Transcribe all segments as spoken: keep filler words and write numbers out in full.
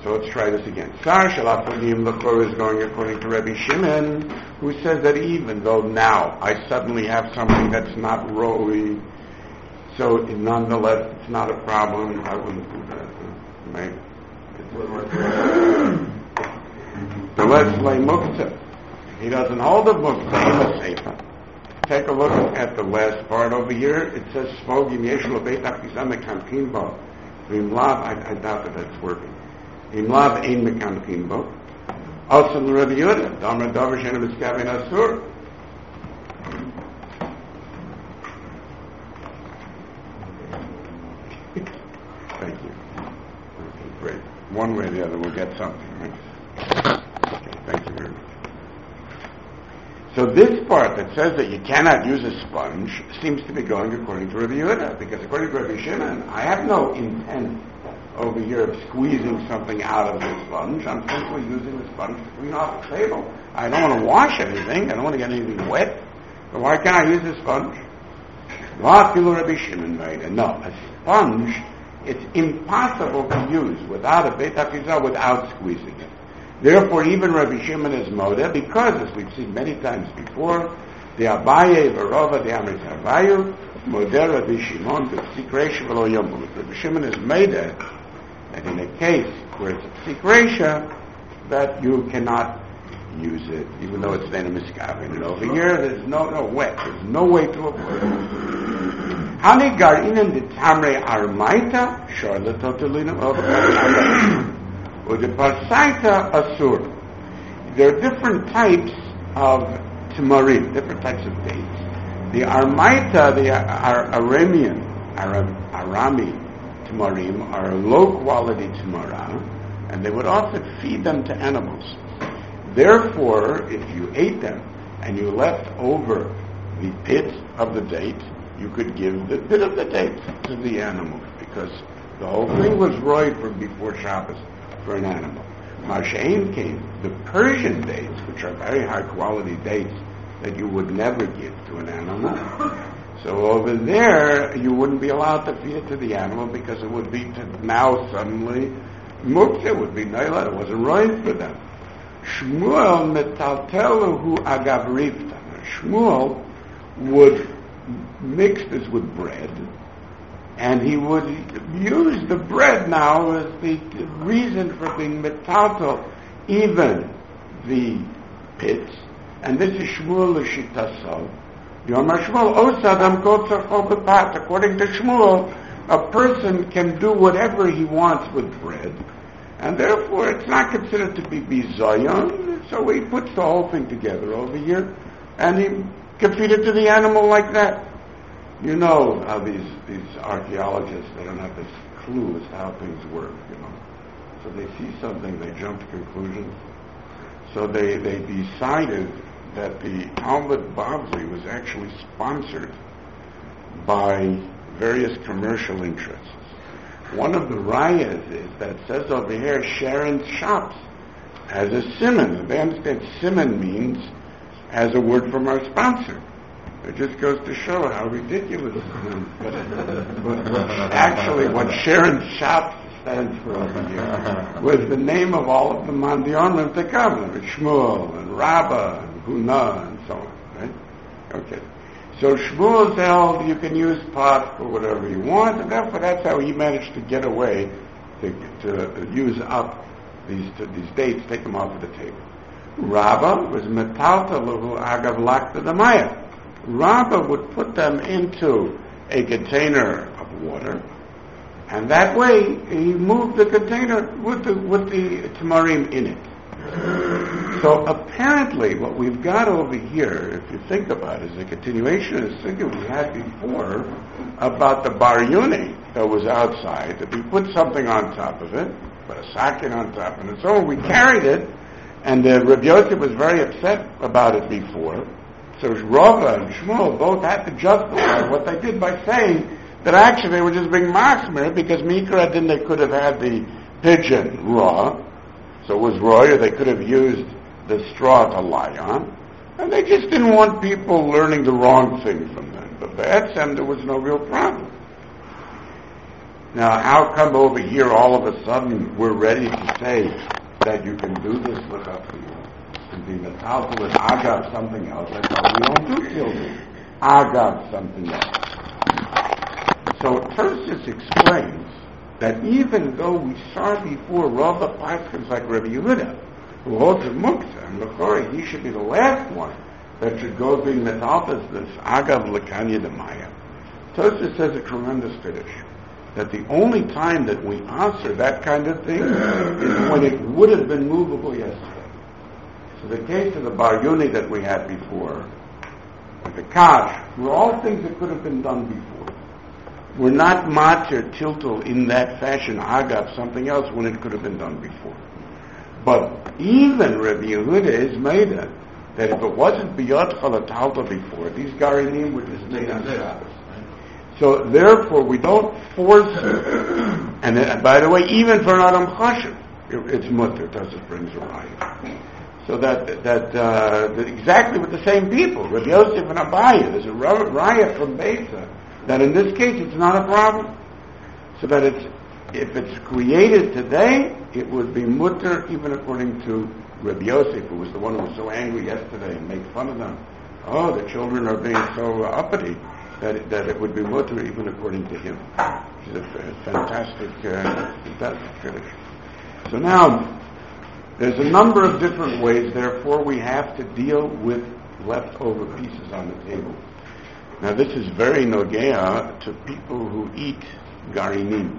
So let's try this again. Sar Shalafunim Lachor is going according to Rabbi Shimon, who says that even though now I suddenly have something that's not Roi, so nonetheless it's not a problem. I wouldn't do that. Right? So let's lay muktzah. He doesn't hold of muktzah in the sefer. Take a look at the last part over here. It says Smogim Yesh Lo Beit Achizah Mekamkin Bo. V'imlav, I doubt that that's working. Imlav ein mekamkin bo. Also the Rabbi Yehuda, Damar Davar Shena Miskaven Asur. Thank you. Okay, great. One way or the other, we'll get something. Right? Okay, thank you very much. So this part that says that you cannot use a sponge seems to be going according to Rabbi Yehuda, because according to Rabbi Shimon, I have no intent over here of squeezing something out of the sponge. I'm simply using the sponge to clean off the table. I don't want to wash anything. I don't want to get anything wet. So why can't I use the sponge? Rabbi Shimon made it. No, a sponge, it's impossible to use without a Beit HaKizah, without squeezing it. Therefore, even Rabbi Shimon is modeh, because, as we've seen many times before, the Abaye, Verova, the Amrit Havayu, modeh Rabbi Shimon, the Psikresha V'lo Yomut. Rabbi Shimon is modeh that in a case where it's a Psikresha, that you cannot use it, even though it's then a miskaven. And over here, there's no, no wet. There's no way to avoid it. Hani garinen de tamre armaita, charlatotolina of or the parsaita asur. There are different types of tamarim, different types of dates. The armaita, the Ar- Aramean, Aram, Arami tamarim are low quality tamara, and they would often feed them to animals. Therefore, if you ate them and you left over the pit of the date, you could give the bit of the date to the animal, because the whole thing was roid from before Shabbos for an animal. Masha'im came, the Persian dates, which are very high quality dates that you would never give to an animal. So over there, you wouldn't be allowed to feed it to the animal, because it would be to now suddenly muktzah, it would be naila, it wasn't roid for them. Shmuel metalteluhu agav rivta. Shmuel would mix this with bread, and he would use the bread now as the reason for being metaltel, even the pits. And this is Shmuel l'shitaso. Yomar Shmuel osadam kol tzarcho b'pat. According to Shmuel, a person can do whatever he wants with bread, and therefore it's not considered to be bizayon. So he puts the whole thing together over here, and he can feed it to the animal like that. You know how these, these archaeologists, they don't have this clue as to how things work, you know. So they see something, they jump to conclusions. So they, they decided that the Talmud Bavli was actually sponsored by various commercial interests. One of the rayas is that it says over here, Sharon's shops has a simon. They understand simon means as a word from our sponsor. It just goes to show how ridiculous it is. But, but, but actually, what Sharon's Shop stands for over here was the name of all of the Mandionim of the Kabbalah, Shmuel and Rabbah and Huna and so on, right? Okay. So Shmuel held you can use pot for whatever you want, and therefore that's how he managed to get away to, to use up these to, these dates, take them off of the table. Rabbah was metalta lahu agav lakta damaya. Rabbah would put them into a container of water, and that way he moved the container with the with the tamarim in it. So apparently what we've got over here, if you think about it, is a continuation of the thing we had before about the bar yuni that was outside, that we put something on top of it, put a sakin on top of it, so we carried it, and uh, Rabbi Yosef was very upset about it before. So Rava and Shmuel both had to justify what they did by saying that actually they were just being masmer, because Mikra then they could have had the pigeon raw, so it was raw, or they could have used the straw to lie on, and they just didn't want people learning the wrong thing from them. But for Etzem there was no real problem. Now, how come over here all of a sudden we're ready to say that you can do this with us? And be metaltal and agav something else. Like, well, we don't do children. Agav something else. So Tertius explains that even though we saw before Rava Paskins like Rabbi Yehuda, who holds a muktzah, and Lechori, he should be the last one that should go being metaltas this agav lekanya demaya. Tertius says a tremendous finish. That the only time that we answer that kind of thing is when it would have been movable yesterday. So the case of the Bar Yuni that we had before, with the Kash, were all things that could have been done before. We're not matir tiltul in that fashion, agav, something else, when it could have been done before. But even Rabbi Yehuda is made it, that if it wasn't biyot chalatalta before, these garinim were just made on Shabbos. So therefore, we don't force it. And uh, by the way, even for an Adam Chashiv, it's mutter, does it brings a riot. So that that, uh, that exactly with the same people, Rabbi Yosef and Abaye, there's a riot from Beitza, that in this case it's not a problem. So that it's, if it's created today, it would be mutter even according to Rabbi Yosef, who was the one who was so angry yesterday and made fun of them. Oh, the children are being so uppity. That it, that it would be mutter even according to him. Which is a, a fantastic, uh, fantastic finish. So now, there's a number of different ways, therefore, we have to deal with leftover pieces on the table. Now, this is very nogea to people who eat garinim.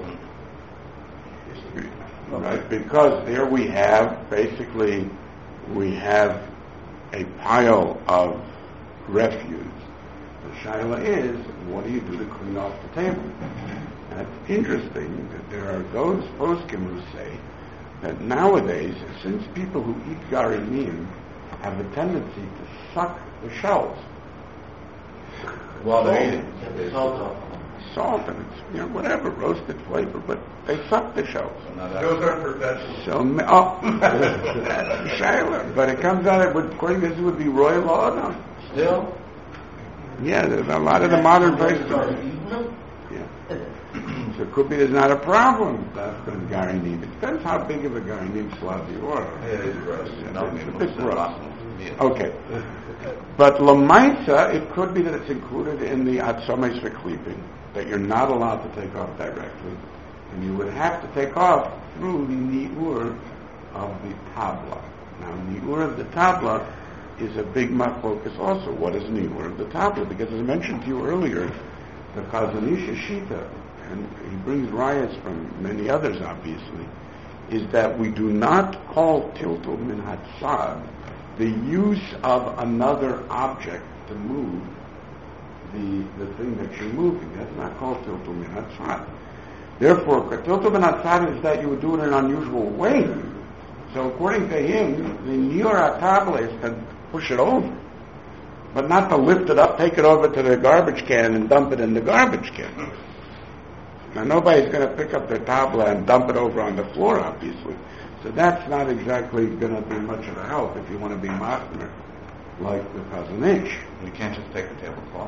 Right? Because there we have, basically, we have a pile of refuse. The shaila is, what do you do to clean off the table? And it's interesting that there are those poskim who say that nowadays, since people who eat garinim have a tendency to suck the shells. While they're eating. Salt. Salt and it's, you know, whatever, roasted flavor, but they suck the shells. Those are professionals. So, oh, that's the shaila. But it comes out, it would, according to this, it would be royal law now. Still? Yeah, there's a lot of the modern places. Yeah. So it could be there's not a problem left on garinim. It depends how big of a garinim slab you are. It is gross. It's a bit gross. Okay. But lamaisa, it could be that it's included in the atzomes for sleeping, that you're not allowed to take off directly. And you would have to take off through the ni'ur of the tabla. Now, ni'ur of the tabla is a big machlokas also. What is ni'ur of the tabla? Because as I mentioned to you earlier, the Chazanisha Shita, and he brings rayas from many others obviously, is that we do not call tiltul min hatzad the use of another object to move the the thing that you're moving. That's not called tiltul min hatzad. Therefore, tiltul min hatzad is that you would do it in an unusual way. So according to him, the ni'ur tabla is to push it over, but not to lift it up, take it over to the garbage can and dump it in the garbage can. Now nobody's going to pick up their tabla and dump it over on the floor, obviously. So that's not exactly going to be much of a help if you want to be machmer like the Chazon Ish. You can't just take the tablecloth.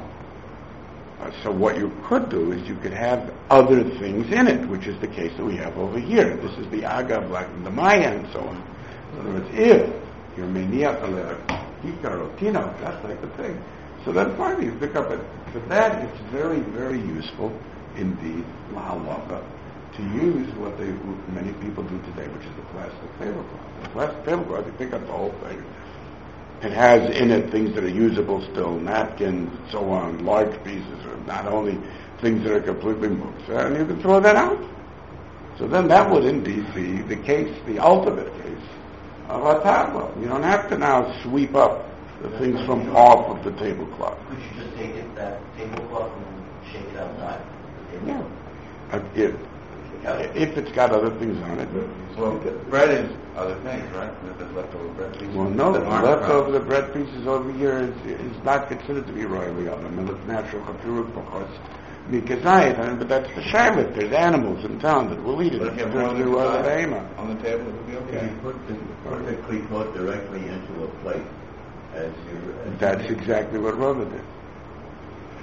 Uh, so what you could do is you could have other things in it, which is the case that we have over here. This is the agav, like the Maya and so on. In other words, if you're meniach aleh hikar or tino, that's like the thing. So then finally you pick up it. For that, it's very, very useful indeed, lahalacha, to use what they many people do today, which is the plastic tablecloth. The plastic tablecloth, you pick up the whole thing. It has in it things that are usable still, napkins and so on, large pieces, or not only things that are completely moved. And you can throw that out. So then that would indeed be the case, the ultimate case of a tabla. You don't have to now sweep up the things from off of the tablecloth. Could you just take it, that tablecloth, and shake it outside? Yeah. Uh, if, if it's got other things on it. Well, bread is other things, right? If there's leftover bread pieces. Well, no, the leftover the bread pieces over here is, is not considered to be royally oven. And it's natural chafirut because mikazayit. I mean, but that's the shalit. There's animals in town that will eat it. But if you have There's one no other aim. on the table, it would be okay. You put the put the klipot directly into a plate as you. As That's you exactly what Rava did.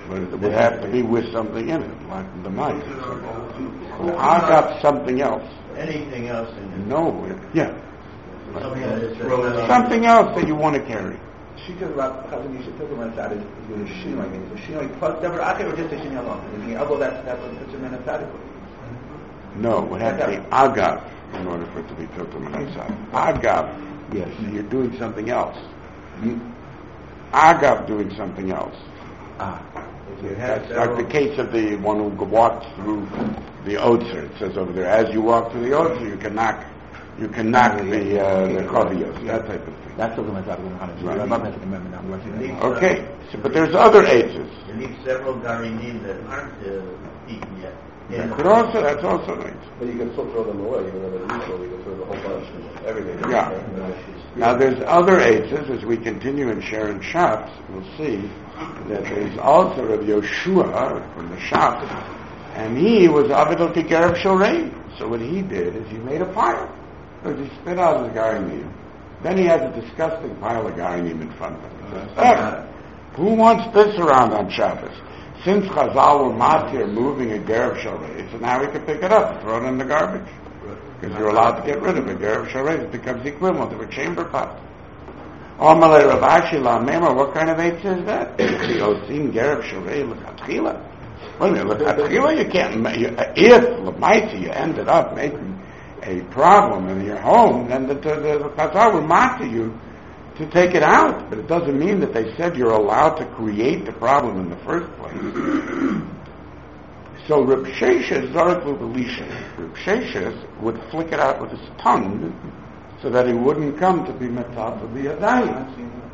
but it would have to be with something in it, like the mice. Agav something else. Anything else in it? No, it- yeah. Something that throws Something else that you want to carry. Shita Rab Chazon Yisha took him outside is doing shinoi. So shinoi plus never acher or just a shinoi alone. Although that's that's what puts him in a tzaddik. No, it would have to be agav in order for it to be tiltum outside. Agav, yes, you're doing something else. You, agav doing something else. Ah. That's like the case of the one who walked through the Otzer. It says over there, as you walk through the Otzer, you can knock, you can knock the uh, the chaviyos, that type of thing. That's what I'm talking about. Okay, so, but there's other ages. You need several garinim that aren't uh, eaten yet. Yeah. But also, that's also nice. But you can still throw them away. You can throw you can throw the whole bunch, everything. Yeah. Now there's other ages. As we continue in Sharon Shabbos, we'll see that there's also Rabbi Yoshua from the Shabbos, and he was Avidol Tikerev Shorein. So what he did is he made a pile. So he spit out his garinim. Then he had a disgusting pile of garinim in front of him. He says, "Ah, who wants this around on Shabbos? Since Chazal were matir moving a Gerev Sharei, so now we can pick it up and throw it in the garbage. Because you're allowed to get rid of a Gerev Sharei. It becomes equivalent to a chamber pot. Amalei Rav Ashi La'amema, what kind of eight is that? The Osim Gerev Sharei L'chatchila. Wait a minute, L'chatchila you can't, ma- you, if L'maiti you ended up making a problem in your home, then the, the, the, the Chazal would matir you to take it out, but it doesn't mean that they said you're allowed to create the problem in the first place. So Reb Sheshes, Zarek L'Belisha, Reb Sheshes would flick it out with his tongue so that he wouldn't come to be metzat to be a dayan.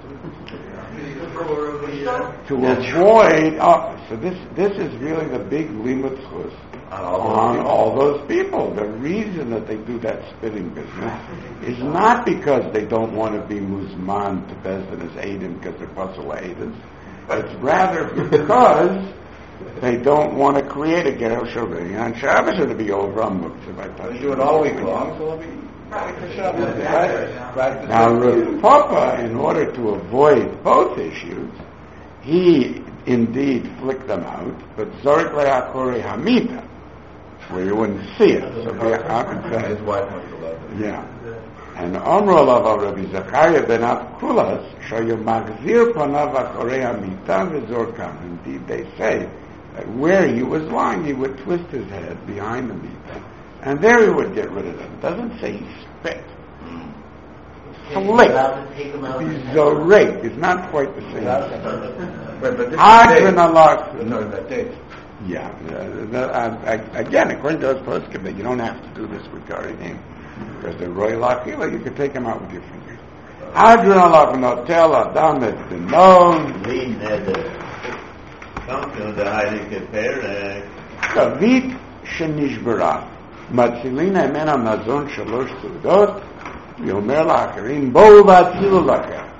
To avoid, oh, so this this is really the big limit chus on all those people. The reason that they do that spitting business is not because they don't want to be muzman to Bezdin as Eidim because they're puzzle Eidim. It's rather because they don't want to create a Gerev Sharei on Shabbos or to be over on Muktzah by touching. They do it all week long, so it'll be right for Shabbos. Right? Right. Now, Rav Papa, in order to avoid both issues, he indeed flicked them out, but Zorik Le'akore Hamita, where you wouldn't see it. So His wife must have loved it. yeah. And Omro Lava Rabbi Zachariah ben Akulas, Shayu Magzir Panav Akore Hamita V'Zorkam. Indeed, they say that where he was lying, he would twist his head behind the Mita, and there he would get rid of them. It doesn't say he spit. Flick. Zorek is not quite the same. But, but this Adrin is Allah. no, that date. Yeah. Uh, uh, uh, again, according to those poskim, that you don't have to do this with Garinim. Because the Roy Lachila, you can take them out with your fingers. Adrin Allah Notel Adam et Denon. Lean neder. Something the Heilige Pere. Kavit Shenishbara. Matzilina Emena Mazon Shalosh Sudot. Yomer Lacharim. Bo Vatzilu Lachem.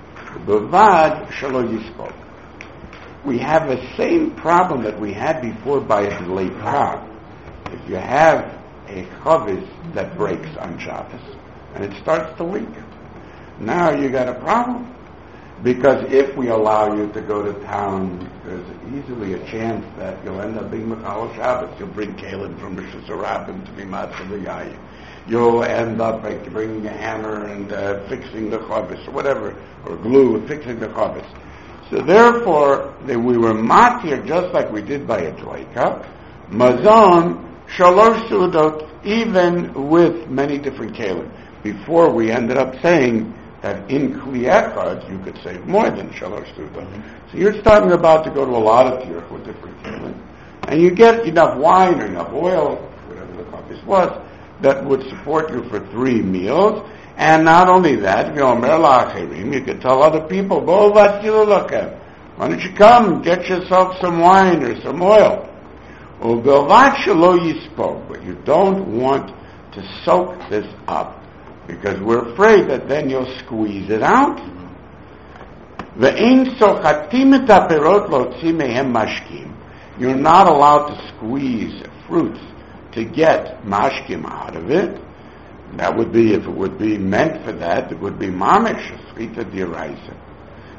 Bovad Shalo Yispok. We have the same problem that we had before by a Leipah. If you have a chavis that breaks on Shabbos and it starts to leak, now you got a problem. Because if we allow you to go to town, there's easily a chance that you'll end up being Mechal Shabbos. You'll bring Kalin from Rosh Hashanah to be Matzah V'Yayin. You'll end up like bringing a hammer and uh, fixing the chavis or whatever, or glue and fixing the chavis. So therefore, they, we were matir just like we did by a dloika, mazon shalosh sudot, even with many different kalim. Before we ended up saying that in kli echad you could save more than shalosh sudot. Mm-hmm. So you're starting about to go to a lot of tirch with different kalim, and you get enough wine or enough oil, whatever the chavis was, that would support you for three meals. And not only that, you could tell other people, why don't you come, get yourself some wine or some oil. But you don't want to soak this up, because we're afraid that then you'll squeeze it out. You're not allowed to squeeze fruits to get mashkim out of it. That would be, if it would be meant for that, it would be mamish, shchita d'oraisa.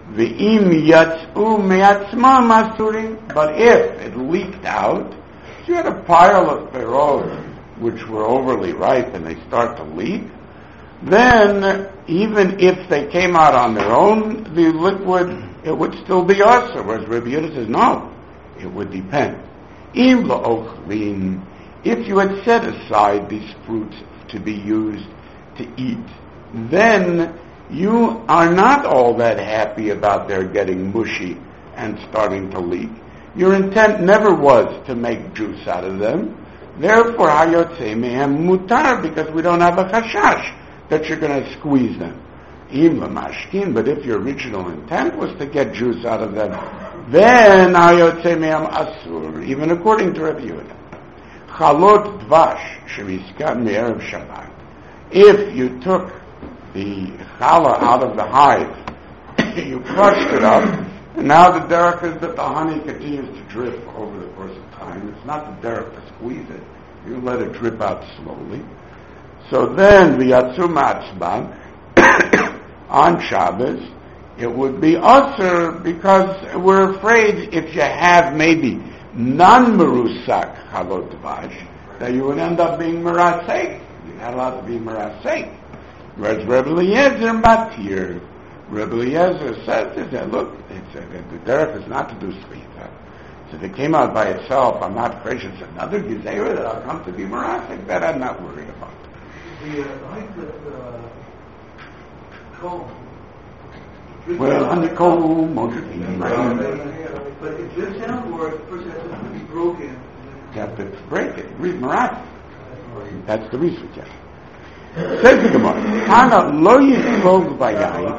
V'im yatz'u me'atzmam asurim. But if it leaked out, so you had a pile of perot which were overly ripe and they start to leak, then even if they came out on their own, the liquid, it would still be usher. Whereas Rabbi Yehuda says, no, it would depend. Im la'ochlin, if you had set aside these fruits to be used to eat, then you are not all that happy about their getting mushy and starting to leak. Your intent never was to make juice out of them. Therefore, hayotze mehem mutar, because we don't have a chashash that you're going to squeeze them. Im lamashkin, but if your original intent was to get juice out of them, then hayotze mehem asur, even according to Rabbi Yehuda. Chalot dvash shemiskat me'erev Shabbat. If you took the challah out of the hive, you crushed it up, and now the derech is that the honey continues to drip over the course of time. It's not the derech to squeeze it. You let it drip out slowly. So then, v'yatzu ma'atzman, on Shabbos, it would be usher, because we're afraid if you have maybe non-merusak chalot dvash, that you would end up being merasek. You're not allowed to be merasek. Whereas Rebbe Eliezer matir, Rebbe Eliezer says that, look, it's a, the derech is not to do shlita. So if it came out by itself, I'm not afraid it's another gezerah that I'll come to be merasek. That I'm not worried about. The uh, like the uh, comb. Well, honeycomb, motorine, but it drips out, or the person has to be broken. You have to break it. Read Marat. That's the reason, yeah. Says the Gemara, Hana lo yisvog bayayin.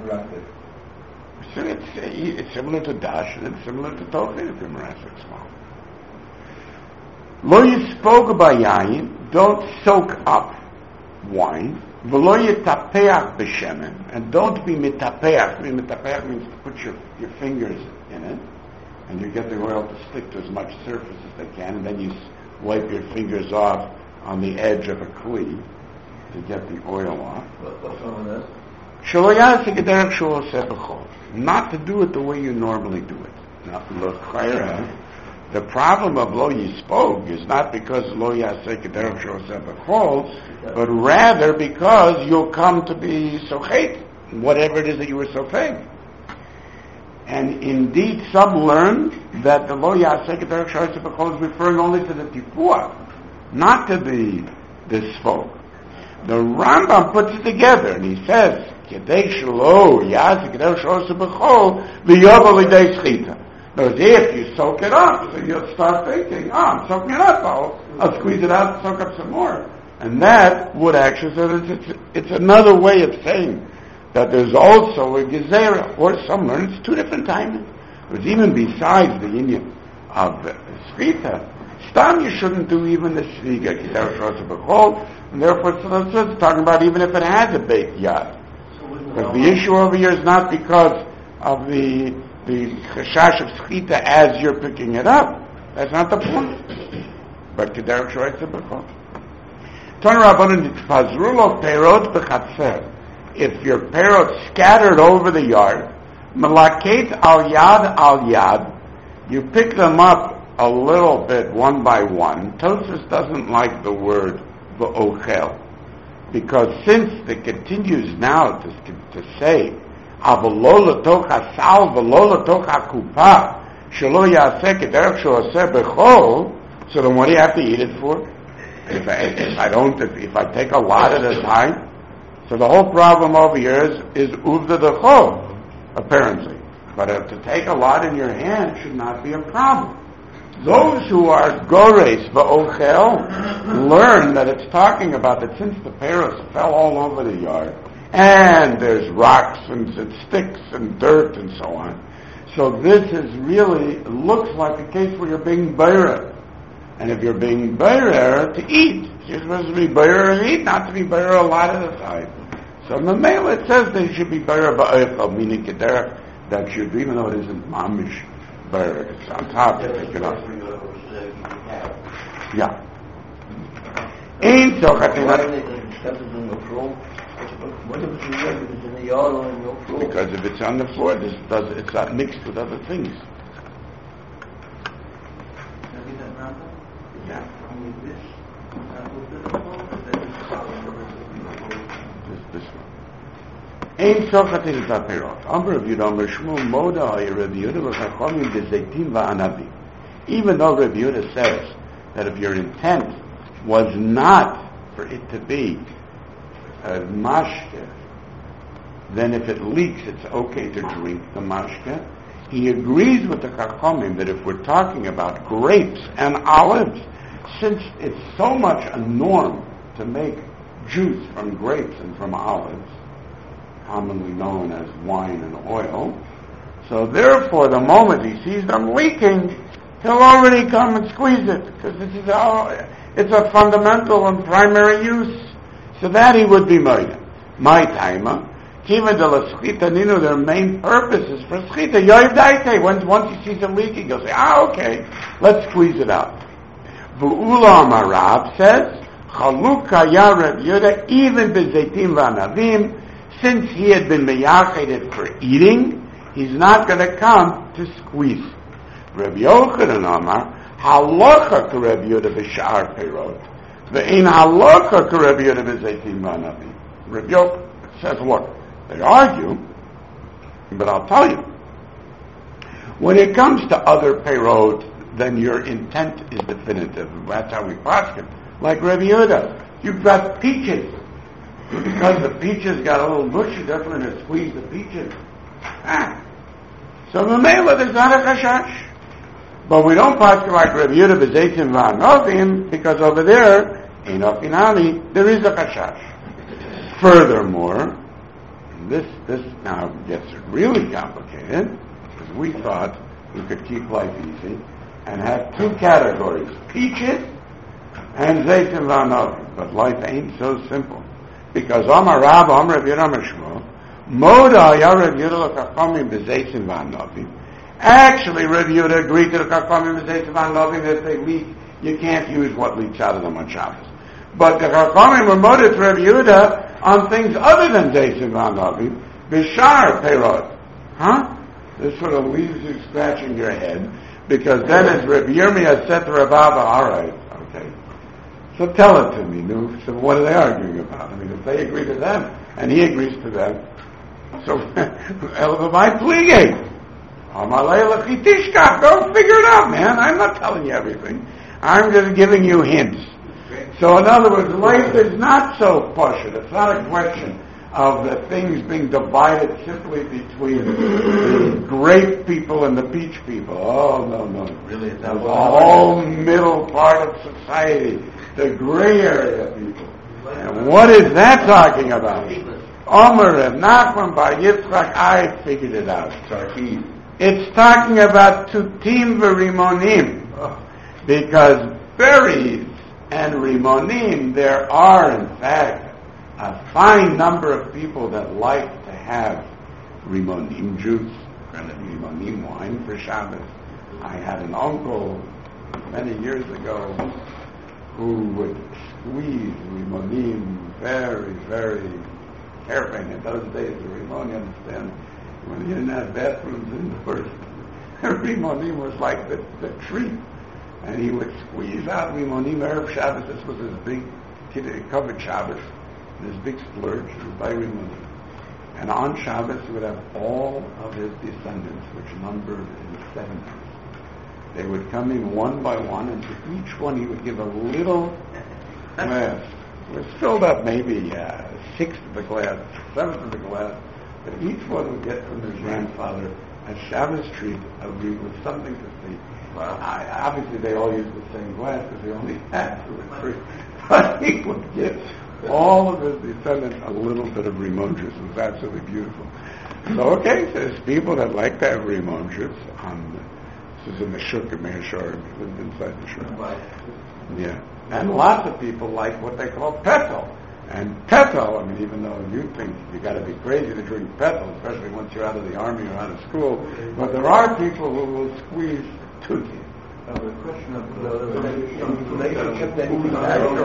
So it's, it's similar to dash, and it's similar to tochin if you're merasek small. Lo yisvog bayayin, don't soak up wine. V'lo yitapeach b'shemen, and don't be mitapeach. Mitapeach means to put your, your fingers in it, and you get the oil to stick to as much surface as they can, and then you wipe your fingers off on the edge of a kli to get the oil off. What's wrong with that? Not to do it the way you normally do it. Now, the problem of lo yispog is not because lo yaseh kederach she'oseh b'chol, but rather because you'll come to be sochet, whatever it is that you were sofeg. And indeed, some learn that the lo yaseh kederach she'oseh b'chol is referring only to the tipuah, not to the the spog. The Rambam puts it together, and he says, "Kedei shelo yaseh kederach she'oseh b'chol v'yovo l'idei schita." But if you soak it up, so you'll start thinking, oh, I'm soaking it up, I'll, I'll squeeze it out and soak up some more. And that would actually, so it's, it's, it's another way of saying that there's also a gezerah, or some learn it's two different timings. Because even besides the union of the shchita, stam you shouldn't do even the shviga, gezerah shoseh b'chol, and therefore so it's talking about even if it has a baked yad. Because the issue over here is not because of the the chashash of schita as you're picking it up. That's not the point. But kederach shoytze b'chol. Ton rabbanon nitfazrulo perot b'chatzer. If your perot scattered over the yard, malaket al yad al yad, you pick them up a little bit one by one. Tosfos doesn't like the word v'ochel, because since it continues now to, to say Avolo l'toch hasal v'lo l'toch hakupa shelo yaseh kederach she'oseh b'chol. So then, what do you have to eat it for? If I, if I don't, if, if I take a lot at a time, so the whole problem over here is is uvda d'chol, apparently. But uh, to take a lot in your hand should not be a problem. Those who are gores v'ochel learn that it's talking about that since the peros fell all over the yard, and there's rocks and, and sticks and dirt and so on. So this is really, looks like a case where you're being bayrer. And if you're being bayrer, to eat. You're supposed to be bayrer and eat, not to be bayrer a lot of the time. So in the mail it says they should be bayrer ba'ochel, meaning kederach, that should be, even though it isn't mamish bayrer. It's on top to take it off. Yeah. Ain't so What if it's if it's in the yard or in your floor? Because if it's on the floor, this does, it's not mixed with other things. Yeah. This, this one. Ein sochatin v'apirot. Amr Rav Yehuda Amr Shmuel Moda Rav Yehuda v'chachamim b'zeitim v'anavim. Even though Rav Yehuda says that if your intent was not for it to be a mashke, then if it leaks, it's okay to drink the mashke. He agrees with the chachamim that if we're talking about grapes and olives, since it's so much a norm to make juice from grapes and from olives, commonly known as wine and oil, so therefore the moment he sees them leaking, he'll already come and squeeze it, because this is all, it's a fundamental and primary use. So that he would be murdered. My timer, kiva de la schita nino, their main purpose is for schita. Yoiv daite, once once he sees them leaking, he'll say, ah, okay, let's squeeze it out. V'ulam Arab says, Chalukah ya Rav Yehuda, even b'zeitim v'anavim, since he had been meyached for eating, he's not going to come to squeeze. Rav Yochanan Amar, halacha ka Rav Yehuda b'shar perot, ve'ein halacha ka Rav Yehuda b'zeitim v'anavim. Rav Yochanan says, look, they argue, but I'll tell you, when it comes to other perot, then your intent is definitive. That's how we pass it. Like Rav Yehuda, you've got peaches. Because the peaches got a little bushy, they're going to squeeze the peaches. Ah. So the Mela, there's not a chashash. But we don't pass it like Rav Yehuda b'zeitim v'anovim, because over there, in Okinami, there is a chashash. Furthermore, this this now gets really complicated, because we thought we could keep life easy and have two categories, peaches and zeitim v'anovim. But life ain't so simple. Because Amar Rav, Amar Rav Yehuda, Amar Shmuel, Moda ya Rav Yehuda l'chachamim b'zeitim v'anovim. Actually, Rav Yehuda agreed to the chachamim b'zeitim v'anovim that if they leak, you can't use what leaks out of them on Shabbos. But the chachamim were moda to Rav Yehuda on things other than zeitim v'anovim, b'shar perot. Huh? This sort of leaves you scratching your head, because then as Rav Yirmiyah said to Rav Abba, all right, okay, so tell it to me, nu. So what are they arguing about? I mean, if they agree to them, and he agrees to them, so, my pligay. Go figure it out, man. I'm not telling you everything. I'm just giving you hints. So in other words, life is not so pushing. It's not a question of the things being divided simply between the grape people and the peach people. Oh, no, no. Really? Is that There's a whole middle part of society, the gray area people. And what is that talking about? Omer and Nachman Bar Yitzchak, I figured it out. It's talking about tutim v'rimonim. Because berries and rimonim, there are in fact a fine number of people that like to have rimonim juice, rimonim wine for Shabbos. I had an uncle many years ago who would squeeze rimonim very, very carefully. In those days, the rimon, you understand, when you didn't have bathrooms indoors, rimonim was like the, the treat. And he would squeeze out rimonim Erev Shabbos. This was his big covered Shabbos. This big splurge was by rimonim. And on Shabbos, he would have all of his descendants, which numbered in the seventies. They would come in one by one, and to each one he would give a little glass. It was filled up maybe uh, sixth of the glass, seventh of the glass, but each one would get from his grandfather a Shabbos treat of, with something to see. Well, I, obviously they all used the same glass because they only had two or three. But he would give all of his descendants a little bit of rimon juice. It was absolutely beautiful. So, okay, so there's people that like to have rimon juice. Um, this is in the Shuk of Meir Shorim. He lived inside the Shuk. Yeah. And lots of people like what they call petal. And petal, I mean, even though you think you got to be crazy to drink petal, especially once you're out of the army or out of school, but there are people who will squeeze tutti. Uh, the question of the relationship that you some have.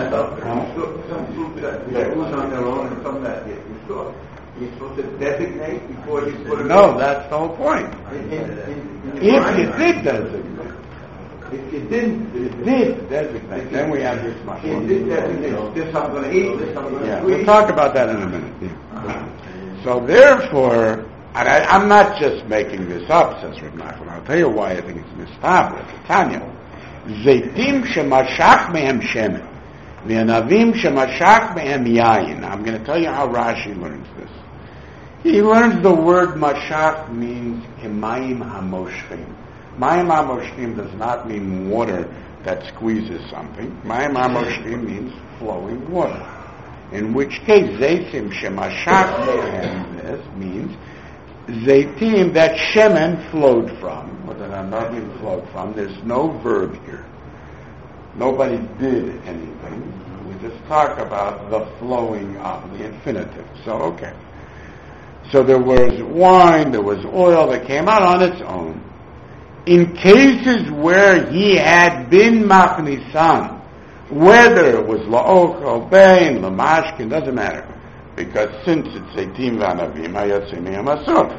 food that that was on their own and some that you saw. You're supposed to designate before you put it. No, that's the whole point. In- in- in- in- If you did designate, If you didn't, it did designate, then we have this much. It did designate, this I'm gonna eat, this I'm gonna Yeah, squeeze. we'll talk about that in a minute. Yeah. Uh-huh. So therefore, and I, I'm not just making this up, says Reb Nachman. I'll tell you why I think it's mistabra. Tanya, Zeitim shemashach mehem shemen, v'anavim shemashach mehem yayin. I'm going to tell you how Rashi learns this. He learns the word mashach means kemayim hamoshchim. Mayim hamoshchim does not mean water that squeezes something. Mayim hamoshchim means flowing water. In which case, Zeitim shemashach mehem this means Zaitim that shemen flowed from, or that anavim flowed from. There's no verb here. Nobody did anything. We just talk about the flowing of, the infinitive. So, okay. So there was wine, there was oil that came out on its own. In cases where he had been machnisan, whether it was la'ochel, bein, lamashkin, doesn't matter. Because since it's eitim v'anavim, hayotzei mehem asur.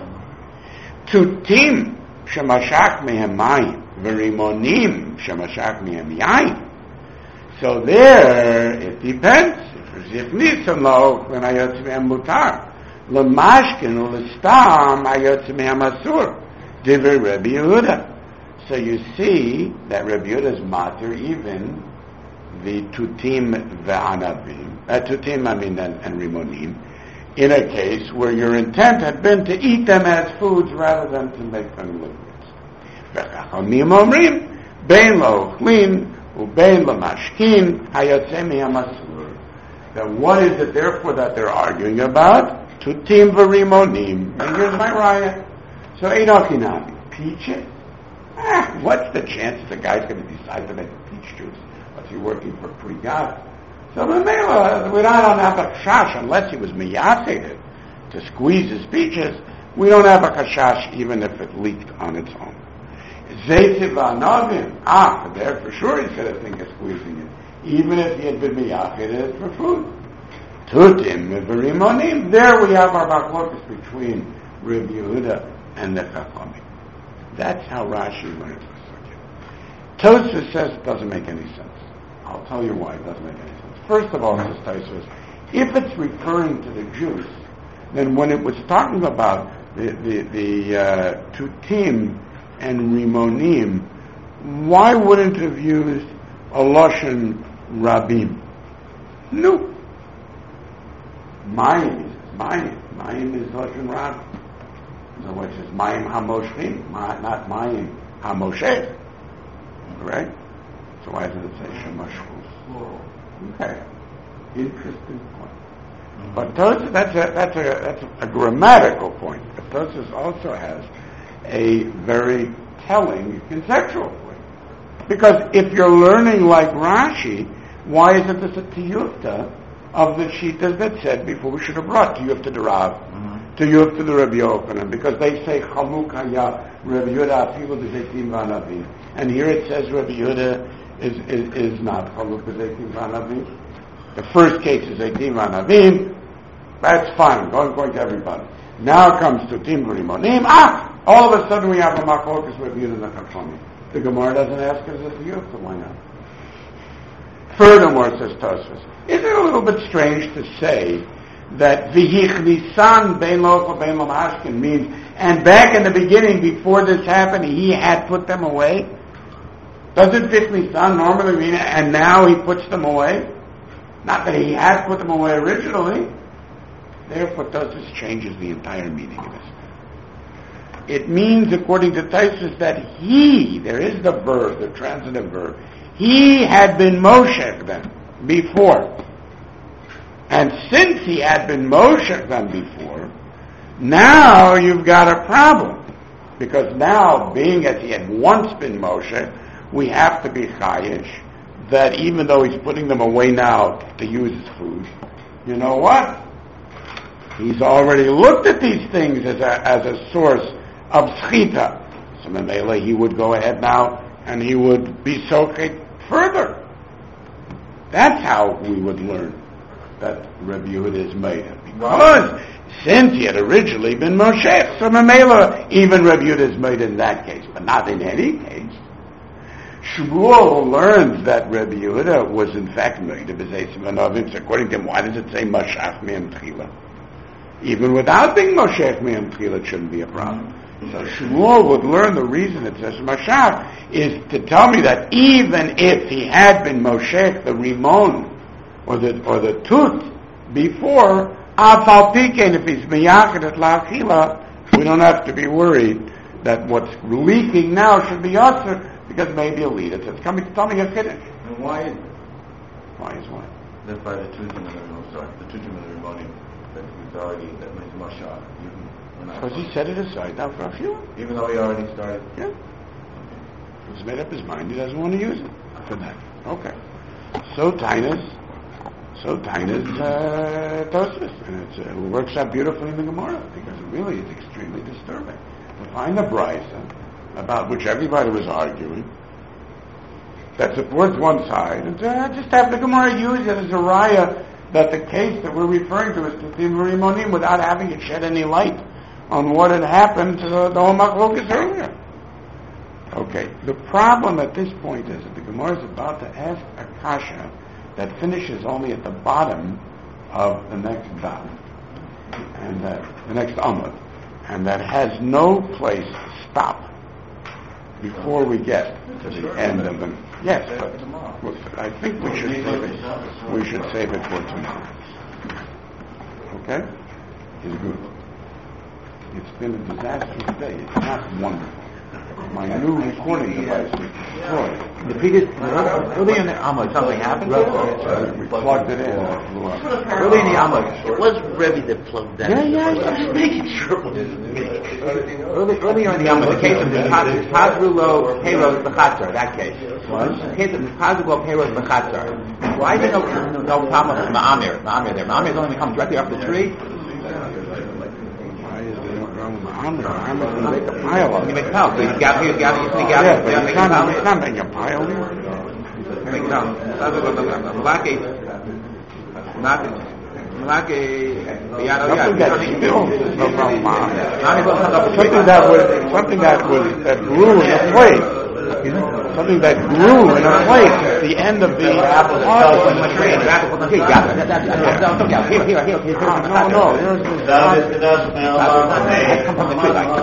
Tutim shemashach mehem mayim, v'rimonim shemashach mehem yayin. So there, it depends. If nitzon la'ochel, then hayotzei mehem mutar. Lamashkin u'listam, hayotzei mehem asur. Divrei Rebbe Yehuda. So you see that Rebbe Yehuda is matir even the tutim ve'anavim, uh, tutim I mean and, and rimonim, in a case where your intent had been to eat them as foods rather than to make them liquids. V'chachamim omrim, bein la'ochlin, u'bein la'mashkin, hayotzei mehem asur. Then what is it therefore that they're arguing about? Tutim ve'rimonim. And here's my raya. So Eidochinami, peaches. Ah, what's the chance the guy's going to decide to make a peach juice? What's he working for Prigad? So Mamela, we don't have a kashash unless he was miyafeted to squeeze his peaches. We don't have a kashash even if it leaked on its own. Zaytiv anavim. Ah, there for sure he's going to think of squeezing it, even if he had been miyafeted for food. Tutim v'rimonim. There we have our machlokas between Reb Yehuda and the Chachamim. That's how Rashi learns this. Tosfos says it doesn't make any sense. I'll tell you why it doesn't make any sense. First of all, says Tosfos, if it's referring to the juice, then when it was talking about the the, the uh, tutim and rimonim, why wouldn't it have used a lashon rabim? No. Mayim, mayim, mayim is lashon rabim. So which is mayim hamoshchim, not mayim hamoshech, right? So why does it say shemashchus? Okay, interesting point. Mm-hmm. But Tosfos, that's a that's a that's a grammatical point. But Tosfos also has a very telling conceptual point, because if you're learning like Rashi, why isn't this a tiyufta of the shitas that said before we should have brought tiyufta to Rav? Mm-hmm. To Yud to the Rabbi Yochanan, because they say Chaluk Haya Rabbi Yehuda Afilu B'Zeitim V'Anavim, and here it says Rabbi Yehuda is is, is not Chaluk B'Zeitim V'Anavim. The first case is Zeitim V'Anavim. That's fine. Going going to everybody. Now comes to Tim V'Rimonim. Ah, all of a sudden we have a Machlokas Rabbi Yehuda and the Chachamim. The Gemara doesn't ask us if you have to. Why not? Furthermore, says Tosfos, is it a little bit strange to say that v'hichnisan bein lochel bein lamashkin means, and back in the beginning, before this happened, he had put them away? Doesn't vichnisan normally mean, and now he puts them away? Not that he had put them away originally. Therefore, Tosfos changes the entire meaning of this. It means, according to Tosfos, that he, there is the verb, the transitive verb, he had been Moshe then, before. And since he had been Moshe then before, now you've got a problem. Because now, being as he had once been Moshe, we have to be chayish that even though he's putting them away now to use as food, you know what? He's already looked at these things as a, as a source of schita. So Mamela, he would go ahead now and he would be soket further. That's how we would learn that Rabbi Yehuda is Meida. Because since he had originally been Moshe, so Mamela, even Rabbi Yehuda is Meida in that case, but not in any case. Shmuel learns that Rabbi Yehuda was in fact Meida b'Zeisim Anovim. So according to him, why does it say Mashach Me'em Tchila? Even without being Moshe Me'em Tchila, it shouldn't be a problem. So Shmuel would learn the reason it says Mashach is to tell me that even if he had been Moshe the Rimon or the or the Tut before, Afal Pikein, if he's Miyachid at Lachila, we don't have to be worried that what's leaking now should be Yotzer, because maybe a lead. It's coming to tell me a Kiddush. And why is Why is what? that by the Tujim and the no, sorry, the Tujim and the Rimonim that he's already, that means Mashach, even when I- Because he set it aside now for a few. even though he already started. Yeah. He's made up his mind. He doesn't want to use it for that. Okay. So Tainas, so Tainas uh, Tosfos, and it's, uh, it works out beautifully in the Gemara because it really is extremely disturbing to find a brisa about which everybody was arguing that supports one side, and uh, just have the Gemara use it as a raya that the case that we're referring to is Tutim Rimonim without having it shed any light on what had happened to the, the whole Machlokas earlier. Okay, the problem at this point is that the Gemara is about to ask a kasha that finishes only at the bottom of the next daf, and that, the next amud, and that has no place to stop before we get to the end of the... Yes, but I think we should save it. We should save it for tomorrow. Okay? It's good. It's been a disastrous day. It's not wonderful. My new recording device was destroyed. The previous, early in the Amud, something happened? Uh, we plugged it in and it blew up. Early in the Amud. It was Rebbe that plugged that. Yeah, in. yeah, I yeah. was making sure it was me. Early, earlier in the Amud, the case of Pazrulo Peiros Bechatzar, that case. The case of Pazrulo Peiros Bechatzar. Why is there no, no problem with Ma'amir? Ma'amir there. Ma'amir is only going to come directly off the tree. I'm going to make a pile of You it. make a pile. So you gather, you gather, you sneak out. Yeah, you but make it's a not, pile. it's not making a pile. Make a pile. Malaki, Malaki, Malaki, Something that spilled is no problem. Ma'amir goes up the tree. Something that was, something that was, that grew in a plate. Something that grew in a plate at the end of the apple Oh, in the tree. The apple on the tree. Gather. That- that- that- that- that- Here, here, here, here. Ah, no, no, yours is I come from the tree like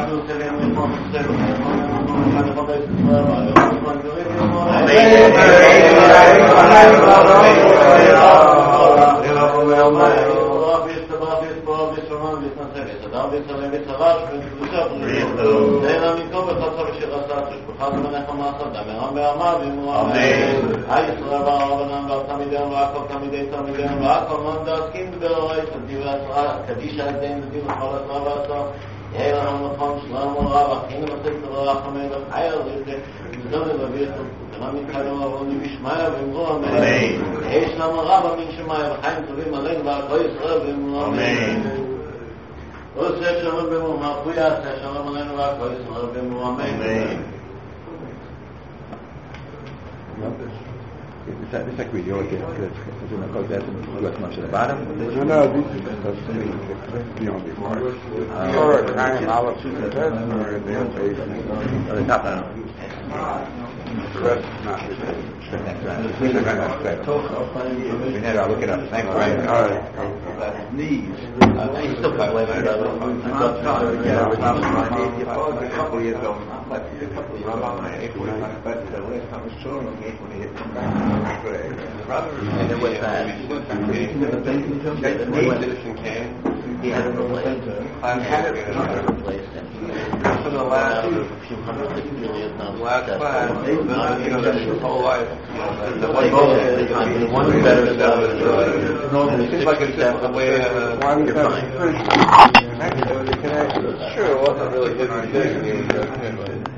It's like we do it. It's in the code that's as much at the bottom. No, no, this is supposed to be the only part. Or a kind of super test, or the base. Oh, the top down. The rest is not the same. I'll look it up. Thanks, Brian. All right. Knees. I still quite like it. A couple years ago, but a couple years ago, but the last time I was showing him when he had come back. And it was bad. He had it replaced. I had it He had it replaced. And he for the last a few hundred million dollars. last That's class. what- You know, that's his whole life. You know, the one The one better stuff is It seems like it's just the way. Uh, Why was You're that fine. finished? Sure, it wasn't really his decision. He was just,